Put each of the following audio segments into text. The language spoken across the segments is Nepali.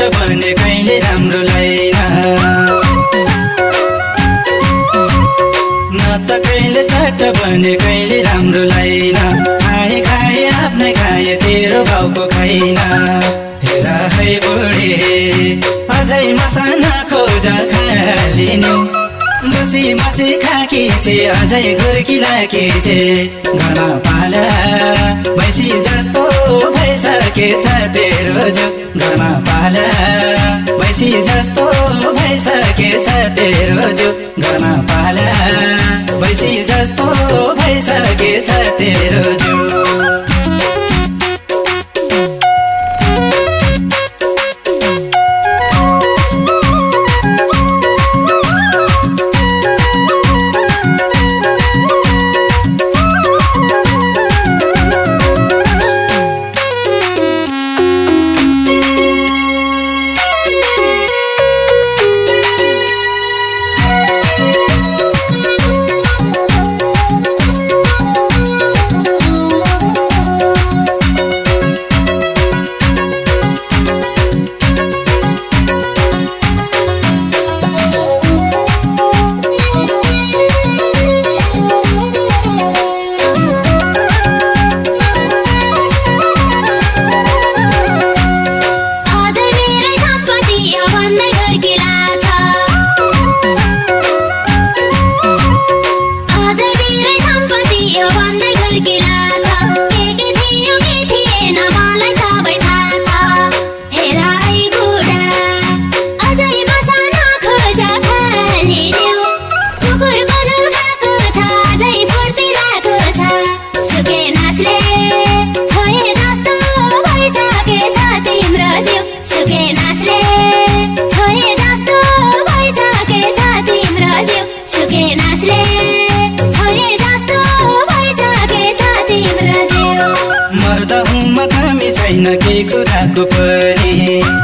भने कहिले राम्रो लैन न त कहिले चट्ट भने कहिले राम्रो लैन खाए खाए आफ्नै खाए तेरो भाउको खाइन हेर है बुढी अझै मसाना खोजा खालिनु बसी बसी खाकी छे अझै गुर्की लाकी छे घरमा पाला भैँसी जस्तो भइसकेछ तेरो जो घरमा पाला भैँसी जस्तो भइसकेछ तेरो जो घरमा पाला भैँसी जस्तो भइसकेछ तेरो जो छैन के कुराको पनि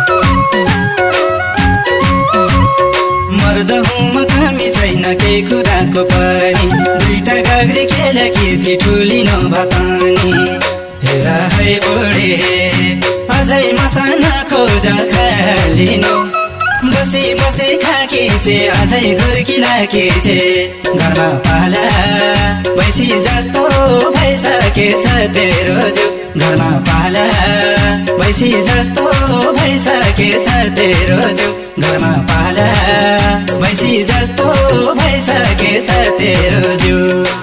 मर्द हुँ म कमी छैन के कुराको पनि दुईटा गाग्री खेल कीर्ति ठुली नभतानी हेर है बुढी अझै मसाना खोजा खालिनु बसी बसी खाकी छे अझै गुर्की लाकी छे घरमा पाला भैँसी जस्तो भइसकेछ तेरो जो घरमा पाला भैँसी जस्तो भइसकेछ तेरो जो घरमा पाला भैँसी जस्तो भइसकेछ तेरो जो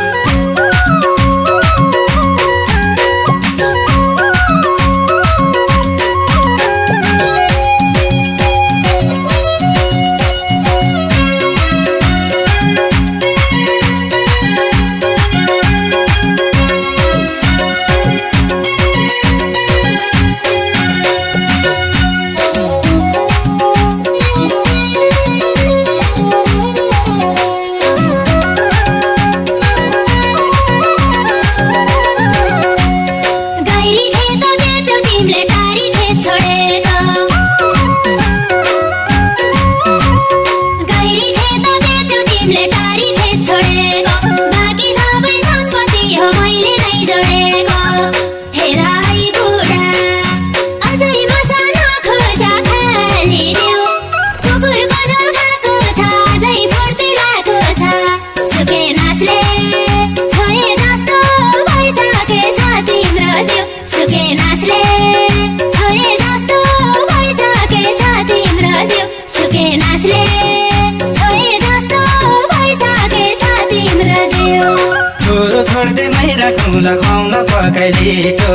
छोरो छोड्दै मै राखौँला खुवाउँला पकाइलिटो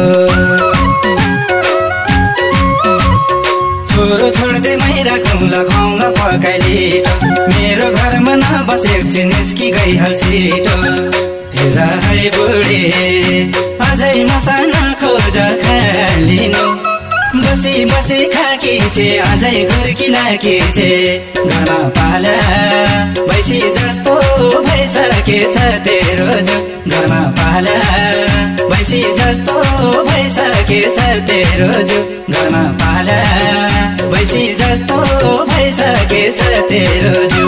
छोरो छोड्दै मै राखौँला खुवाउँला पकाइलिटो मेरो घरमा नबसेपछि निस्कि गइहाल्छिटो हेर है बुढी अझै मसाना खोजा खालिनु बसी बसी खाकी छे अझै गुर्की लाकी छे घरमा पाला भैँसी जस्तो भइसकेछ तेरो जो घरमा पाला भैँसी जस्तो भइसकेछ तेरो जो घरमा पाला भैँसी जस्तो भइसकेछ तेरो जो